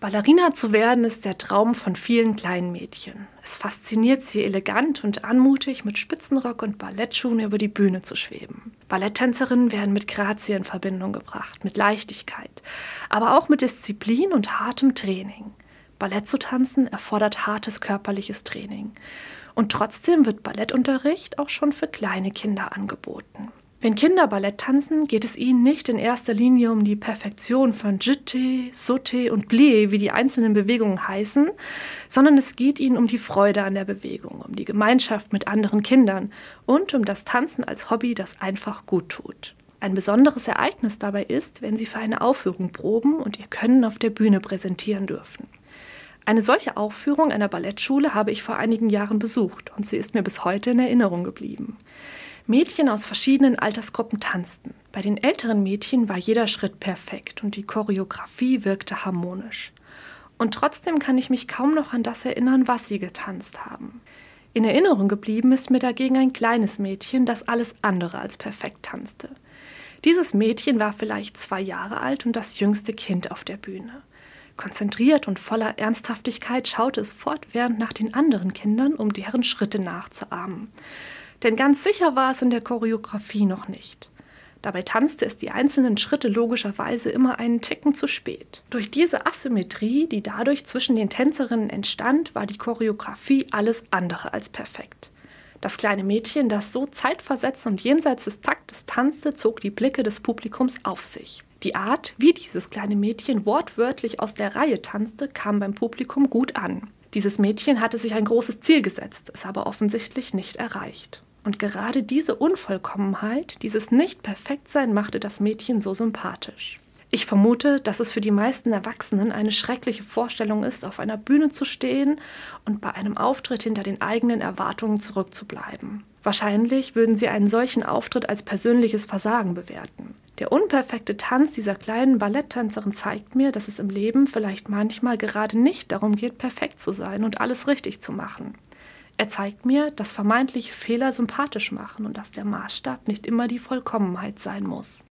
Ballerina zu werden ist der Traum von vielen kleinen Mädchen. Es fasziniert sie, elegant und anmutig mit Spitzenrock und Ballettschuhen über die Bühne zu schweben. Balletttänzerinnen werden mit Grazie in Verbindung gebracht, mit Leichtigkeit, aber auch mit Disziplin und hartem Training. Ballett zu tanzen erfordert hartes körperliches Training. Und trotzdem wird Ballettunterricht auch schon für kleine Kinder angeboten. Wenn Kinder Ballett tanzen, geht es ihnen nicht in erster Linie um die Perfektion von Jeté, Sauté und Plié, wie die einzelnen Bewegungen heißen, sondern es geht ihnen um die Freude an der Bewegung, um die Gemeinschaft mit anderen Kindern und um das Tanzen als Hobby, das einfach gut tut. Ein besonderes Ereignis dabei ist, wenn sie für eine Aufführung proben und ihr Können auf der Bühne präsentieren dürfen. Eine solche Aufführung einer Ballettschule habe ich vor einigen Jahren besucht und sie ist mir bis heute in Erinnerung geblieben. Mädchen aus verschiedenen Altersgruppen tanzten. Bei den älteren Mädchen war jeder Schritt perfekt und die Choreografie wirkte harmonisch. Und trotzdem kann ich mich kaum noch an das erinnern, was sie getanzt haben. In Erinnerung geblieben ist mir dagegen ein kleines Mädchen, das alles andere als perfekt tanzte. Dieses Mädchen war vielleicht 2 Jahre alt und das jüngste Kind auf der Bühne. Konzentriert und voller Ernsthaftigkeit schaute es fortwährend nach den anderen Kindern, um deren Schritte nachzuahmen. Denn ganz sicher war es in der Choreografie noch nicht. Dabei tanzte es die einzelnen Schritte logischerweise immer einen Ticken zu spät. Durch diese Asymmetrie, die dadurch zwischen den Tänzerinnen entstand, war die Choreografie alles andere als perfekt. Das kleine Mädchen, das so zeitversetzt und jenseits des Taktes tanzte, zog die Blicke des Publikums auf sich. Die Art, wie dieses kleine Mädchen wortwörtlich aus der Reihe tanzte, kam beim Publikum gut an. Dieses Mädchen hatte sich ein großes Ziel gesetzt, es aber offensichtlich nicht erreicht. Und gerade diese Unvollkommenheit, dieses Nicht-Perfektsein machte das Mädchen so sympathisch. Ich vermute, dass es für die meisten Erwachsenen eine schreckliche Vorstellung ist, auf einer Bühne zu stehen und bei einem Auftritt hinter den eigenen Erwartungen zurückzubleiben. Wahrscheinlich würden sie einen solchen Auftritt als persönliches Versagen bewerten. Der unperfekte Tanz dieser kleinen Balletttänzerin zeigt mir, dass es im Leben vielleicht manchmal gerade nicht darum geht, perfekt zu sein und alles richtig zu machen. Er zeigt mir, dass vermeintliche Fehler sympathisch machen und dass der Maßstab nicht immer die Vollkommenheit sein muss.